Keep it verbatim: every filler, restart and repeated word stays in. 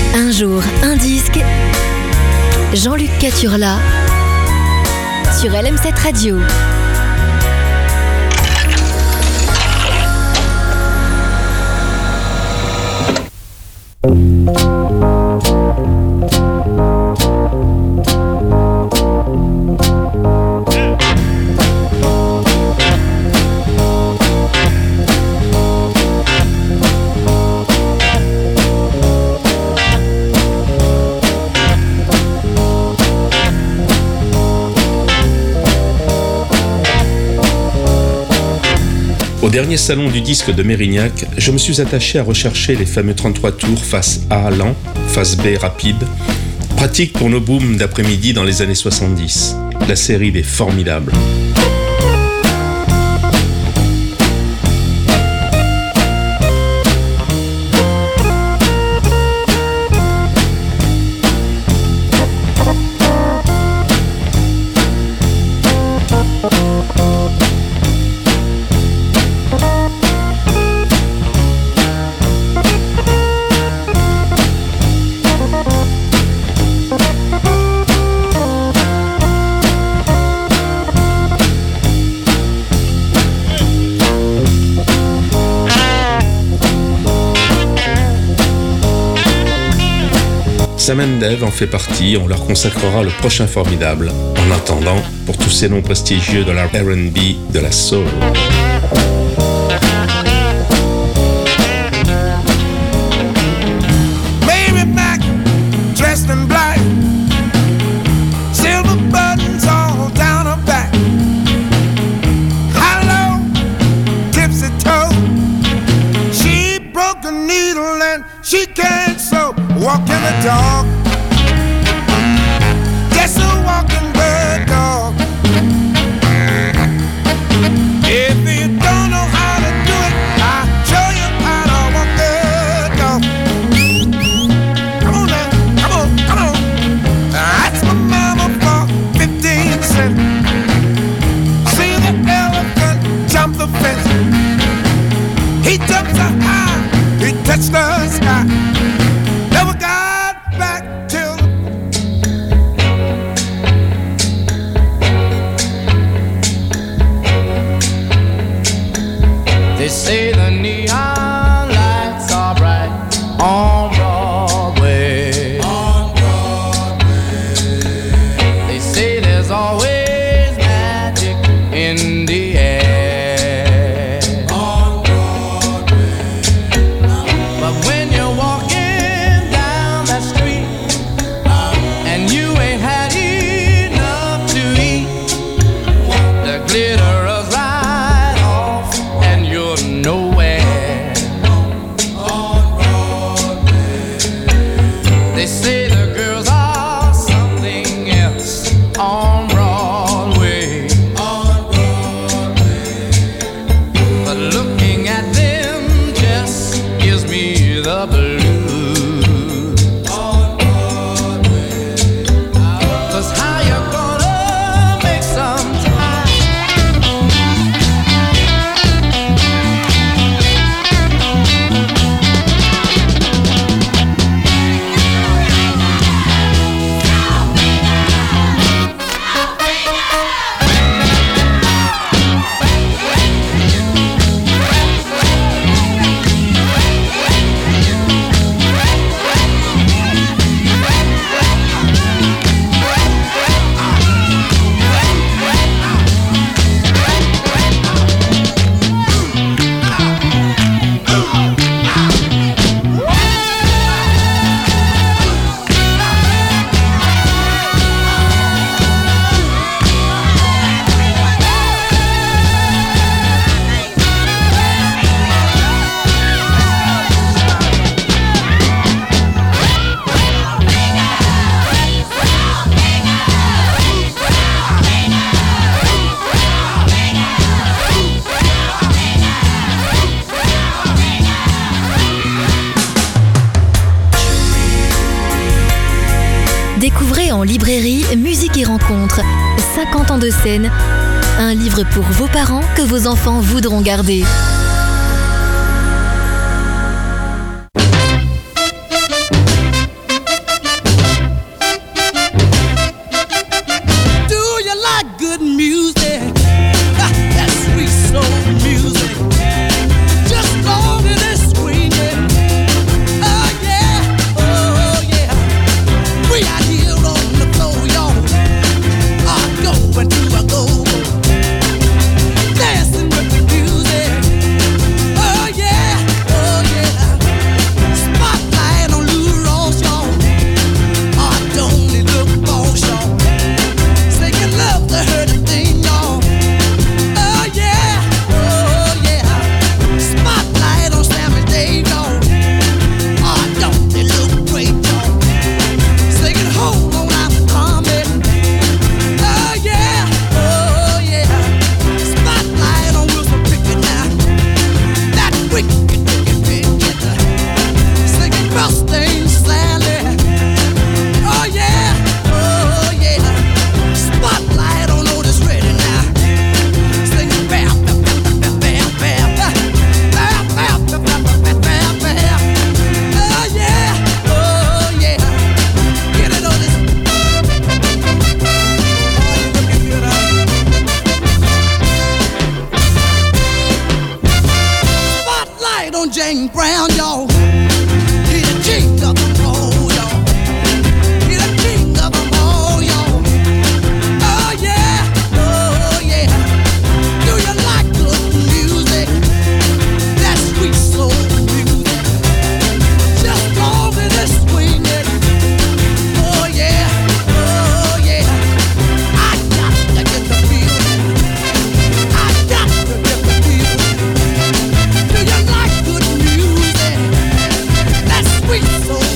Un jour, un disque. Jean-Luc Caturla sur L M sept Radio. Au dernier salon du disque de Mérignac, je me suis attaché à rechercher les fameux trente-trois tours face A lent, face B rapide, pratique pour nos booms d'après-midi dans les années soixante-dix, la série des formidables. Sam and Dave en fait partie, on leur consacrera le prochain formidable. En attendant, pour tous ces noms prestigieux de la R and B, de la soul. Mary Mac, dressed in black, silver buttons all down her back, high-low, tipsy toe, she broke a needle and she can't sew. Walking the dog, guess a walking bird dog. If you don't know how to do it, I'll show you how to walk the dog. Come on now, come on, come on. That's my mama for fifteen cents. See the elephant jump the fence. He jumped so high, he touched the sky. Never got back till they say the neon lights are bright on Broadway. On Broadway. They say there's always magic in the air. On Broadway. But when you're walking Découvrez en librairie Musique et Rencontres, cinquante ans de scène, un livre pour vos parents que vos enfants voudront garder. sweet soul.